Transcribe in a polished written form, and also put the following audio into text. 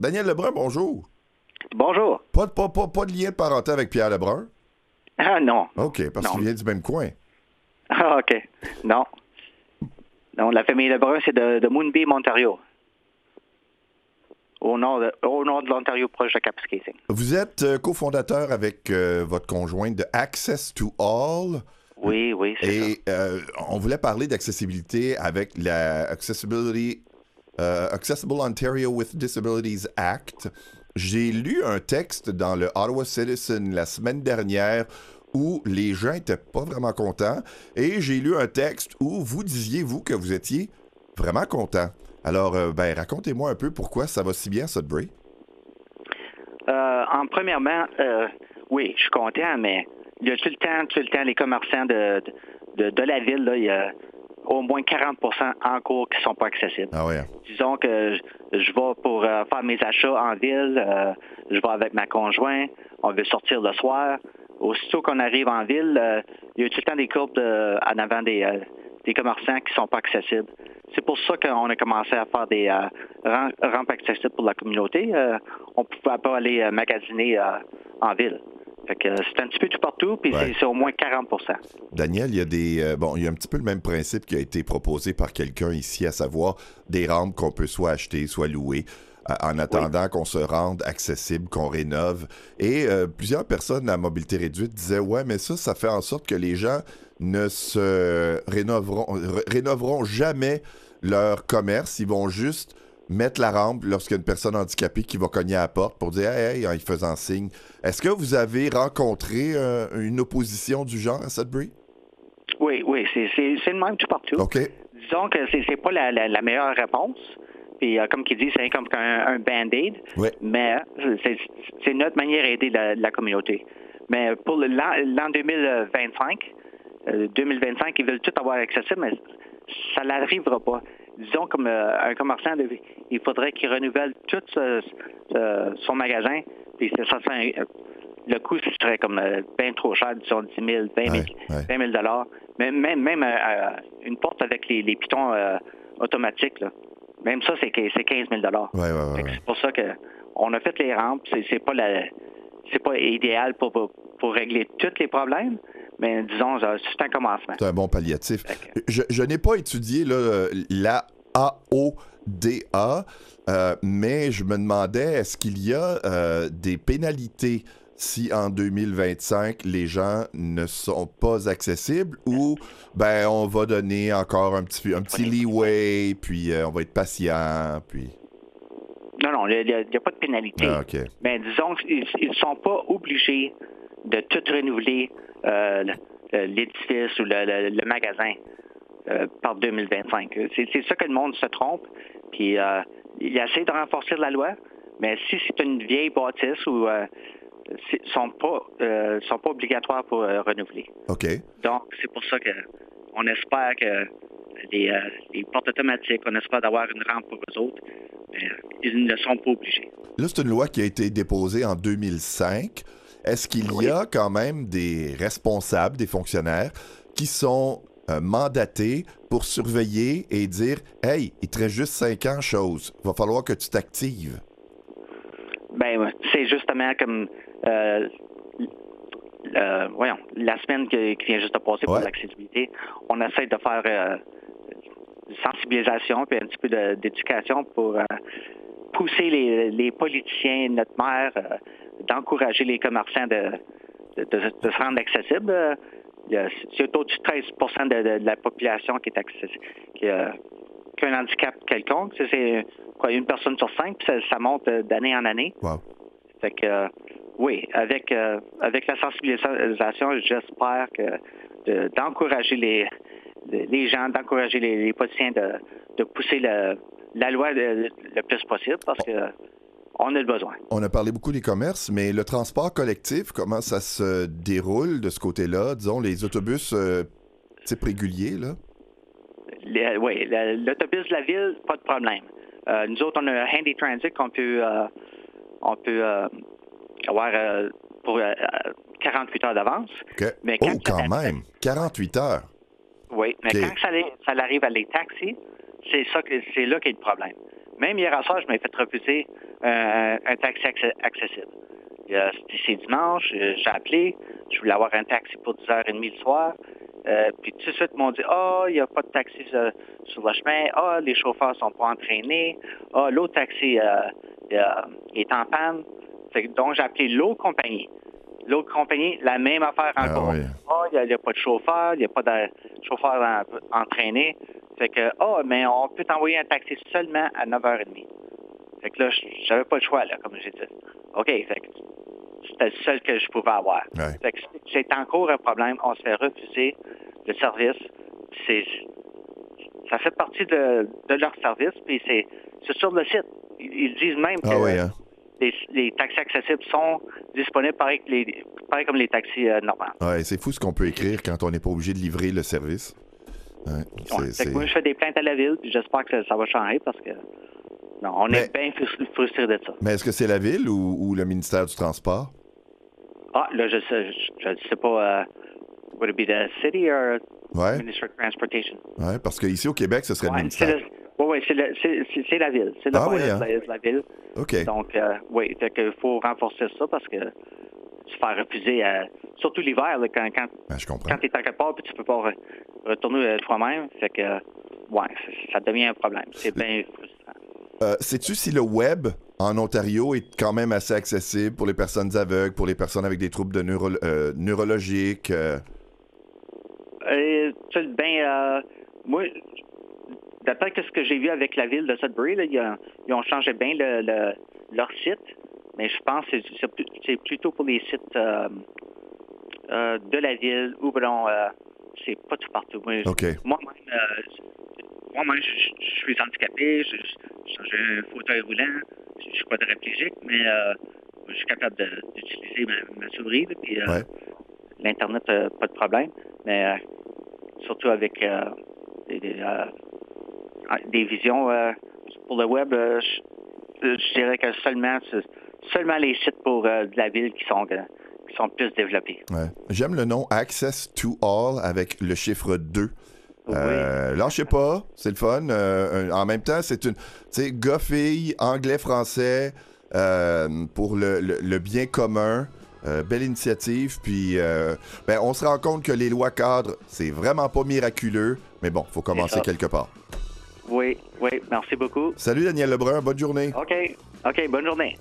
Daniel Lebrun, bonjour. Bonjour. Pas de lien de parenté avec Pierre Lebrun? Ah non. OK, parce Non. qu'il vient du même coin. Ah, OK. Non. Non, la famille Lebrun, c'est de Moonbeam, Ontario. Au nord de l'Ontario, proche de Kapuskasing. Vous êtes cofondateur avec votre conjointe de Access to All. Oui, c'est ça. Et on voulait parler d'accessibilité avec la Accessible Ontario with Disabilities Act. J'ai lu un texte dans le Ottawa Citizen la semaine dernière où les gens étaient pas vraiment contents. Et j'ai lu un texte où vous disiez, vous, que vous étiez vraiment content. Alors, racontez-moi un peu pourquoi ça va si bien, Sudbury. Premièrement, oui, je suis content, mais il y a tout le temps, les commerçants de la ville, là, il y a au moins 40 encore qui ne sont pas accessibles. Ah ouais. Disons que je vais pour faire mes achats en ville, je vais avec ma conjointe, on veut sortir le soir. Aussitôt qu'on arrive en ville, il y a tout le temps des courbes en avant des commerçants qui ne sont pas accessibles. C'est pour ça qu'on a commencé à faire des rampes accessibles pour la communauté. On ne pouvait pas aller magasiner en ville. Fait que c'est un petit peu tout partout, puis Ouais. c'est au moins 40 Daniel, il y a il y a un petit peu le même principe qui a été proposé par quelqu'un ici, à savoir des rampes qu'on peut soit acheter, soit louer, en attendant qu'on se rende accessible, qu'on rénove. Et plusieurs personnes à mobilité réduite disaient, ouais, mais ça fait en sorte que les gens ne se rénoveront jamais leur commerce. Ils vont juste mettre la rampe lorsqu'il y a une personne handicapée qui va cogner à la porte pour dire hey, en y faisant signe. Est-ce que vous avez rencontré une opposition du genre à Sudbury? Oui, c'est le même tout partout. OK. Disons que c'est pas la meilleure réponse. Puis, comme il dit, c'est comme un band-aid. Oui. Mais c'est notre manière d'aider la communauté. Mais pour l'an 2025, ils veulent tout avoir accessible, mais ça n'arrivera pas. Disons comme un commerçant, il faudrait qu'il renouvelle tout son magasin. Puis le coût serait comme bien trop cher, disons 10 000, 20 000 dollars. Mais même une porte avec les pitons automatiques, là. Même ça, c'est 15 000 dollars. Ouais. C'est pour ça qu'on a fait les rampes. C'est pas idéal pour régler tous les problèmes, mais disons, c'est un commencement. C'est un bon palliatif. Je n'ai pas étudié là, la AODA, mais je me demandais, est-ce qu'il y a des pénalités si en 2025, les gens ne sont pas accessibles ou on va donner encore un petit leeway, puis on va être patient, puis... Non, il n'y a pas de pénalité. Ah, OK. Mais disons qu'ils ne sont pas obligés de tout renouveler l'édifice ou le magasin par 2025. C'est ça que le monde se trompe. Puis il essaie de renforcer la loi, mais si c'est une vieille bâtisse ou sont pas obligatoires pour renouveler. OK. Donc, c'est pour ça qu'on espère que les portes automatiques, on espère d'avoir une rampe pour eux autres, mais ils ne sont pas obligés. Là, c'est une loi qui a été déposée en 2005. Est-ce qu'il y a quand même des responsables, des fonctionnaires qui sont mandatés pour surveiller et dire « Hey, il te reste juste 5 ans, chose. Il va falloir que tu t'actives. » C'est justement comme la semaine qui vient juste de passer pour l'accessibilité. On essaie de faire sensibilisation puis un petit peu d'éducation pour pousser les politiciens, notre maire, d'encourager les commerçants de se rendre accessibles. C'est autour de 13 de la population qui est accessible, qui a un handicap quelconque. C'est une personne sur 5, puis ça monte d'année en année. Wow. Fait que oui, avec la sensibilisation, j'espère d'encourager les gens, d'encourager les politiciens de pousser la loi le plus possible parce que on a le besoin. On a parlé beaucoup des commerces, mais le transport collectif, comment ça se déroule de ce côté-là? Disons, les autobus type régulier, là? Oui, l'autobus de la ville, pas de problème. Nous autres, on a un Handy Transit qu'on peut avoir pour 48 heures d'avance. Okay. Mais quand même! 48 heures! Oui, mais quand ça arrive à les taxis, c'est là qu'est le problème. Même hier à soir, je m'ai fait refuser un taxi accessible. C'est dimanche, j'ai appelé, je voulais avoir un taxi pour 10h30 le soir. Puis tout de suite, ils m'ont dit « Ah, il n'y a pas de taxi sur le chemin. Ah, les chauffeurs sont pas entraînés. Ah, l'autre taxi est en panne. » Donc, j'ai appelé l'autre compagnie. L'autre compagnie, la même affaire encore. Ah, il n'y a pas de chauffeur, il n'y a pas de chauffeur entraîné. Fait que, mais on peut t'envoyer un taxi seulement à 9h30. Fait que là, j'avais pas le choix, là, comme j'ai dit. OK, fait que c'était le seul que je pouvais avoir. Ouais. Fait que c'est encore un problème. On se fait refuser le service. Ça fait partie de leur service, puis c'est sur le site. Ils disent même que les taxis accessibles sont disponibles pareil comme les taxis normaux. Ouais, c'est fou ce qu'on peut écrire quand on n'est pas obligé de livrer le service. Ouais, fait que moi, je fais des plaintes à la ville, puis j'espère que ça va changer parce que on est bien frustrés de ça. Mais est-ce que c'est la ville ou le ministère du Transport? Ah, là, je sais pas. Would it be the city or Ministry of Transportation? Oui, parce qu'ici au Québec, ce serait le ministère. Oui, c'est la ville. C'est la ville. OK. Donc, oui, fait qu'il faut renforcer ça parce que se faire refuser, surtout l'hiver, là, quand je comprends. Quand tu es à quelque part puis tu peux pas retourner toi-même, fait que, ça devient un problème. C'est bien frustrant. Sais-tu si le web en Ontario est quand même assez accessible pour les personnes aveugles, pour les personnes avec des troubles neurologiques? Moi, d'après ce que j'ai vu avec la ville de Sudbury, là, ils ont changé bien leur site, mais je pense que c'est plutôt pour les sites de la ville ou c'est pas tout partout. Okay. Moi-même, je suis handicapé, j'ai un fauteuil roulant, je suis quadriplégique, mais je suis capable d'utiliser ma souris, puis l'Internet, pas de problème, mais surtout avec des visions pour le web, je dirais que seulement les sites pour de la ville qui sont plus développés. Ouais. J'aime le nom Access to All avec le chiffre 2. Lâchez pas, c'est le fun. En même temps, c'est une, tu sais, gars-fille, anglais-français, pour le bien commun. Belle initiative. Puis, on se rend compte que les lois cadres, c'est vraiment pas miraculeux, mais bon, il faut commencer quelque part. Oui, merci beaucoup. Salut Daniel Lebrun, bonne journée. OK, bonne journée.